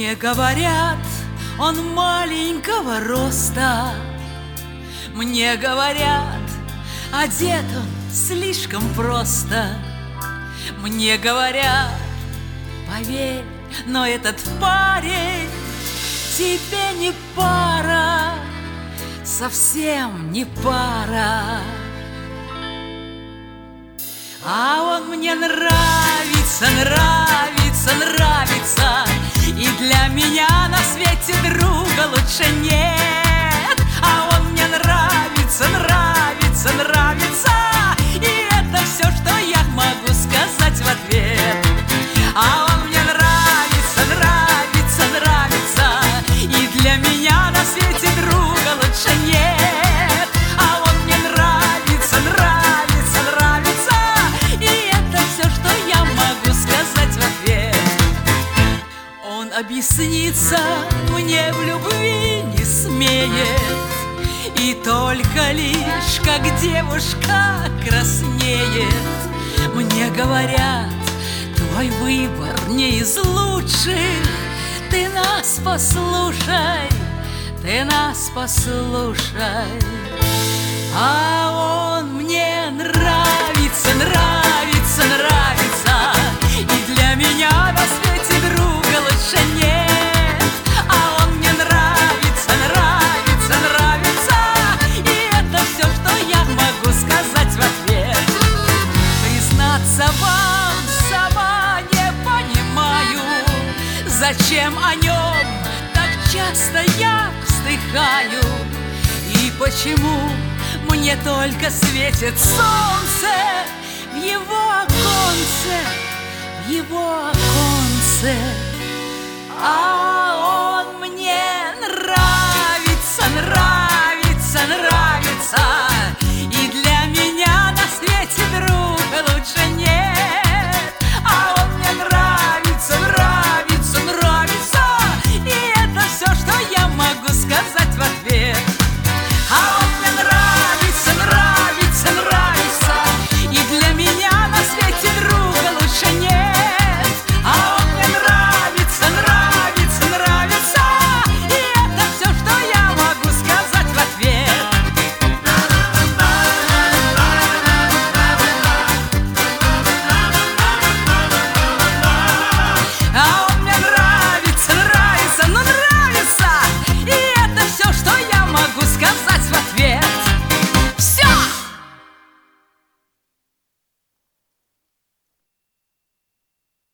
Мне говорят, он маленького роста. Мне говорят, одет он слишком просто. Мне говорят, поверь, но этот парень тебе не пара, совсем не пара. А он мне нравится, нравится, нравится, и для меня на свете друга лучше нет. А он мне нравится, нравится, нравится, и это все, что я могу сказать в ответ. А он мне нравится, нравится, нравится, и для меня на свете друга лучше нет. А он мне нравится, нравится, нравится, и это все, что я могу сказать в ответ. Он объясниться мне в любви не смеет, и только лишь, как девушка краснеет. Мне говорят, твой выбор не из лучших, ты нас послушай, ты нас послушай. А он мне нравится, нравится, нравится, и для меня на свете друга лучше нет. А он мне нравится, нравится, нравится, и это все, что я могу сказать в ответ. Признаться вам, сама не понимаю, зачем о нем так часто я вздыхаю, и почему мне только светит солнце в его оконце, в его оконце. А он мне